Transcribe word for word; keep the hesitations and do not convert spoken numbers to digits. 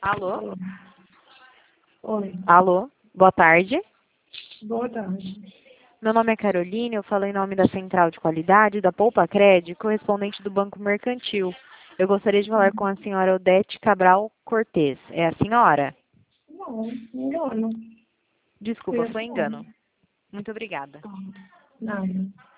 Alô? Alô. Oi, Alô? Boa tarde. boa tarde. Meu nome é Caroline, eu falo em nome da Central de Qualidade da Poupa Cred, correspondente do Banco Mercantil. Eu gostaria de falar com a senhora Odete Cabral Cortez. É a senhora? Não, engano. Desculpa, Foi a foi senhora. engano. Muito obrigada. Tá. Nada.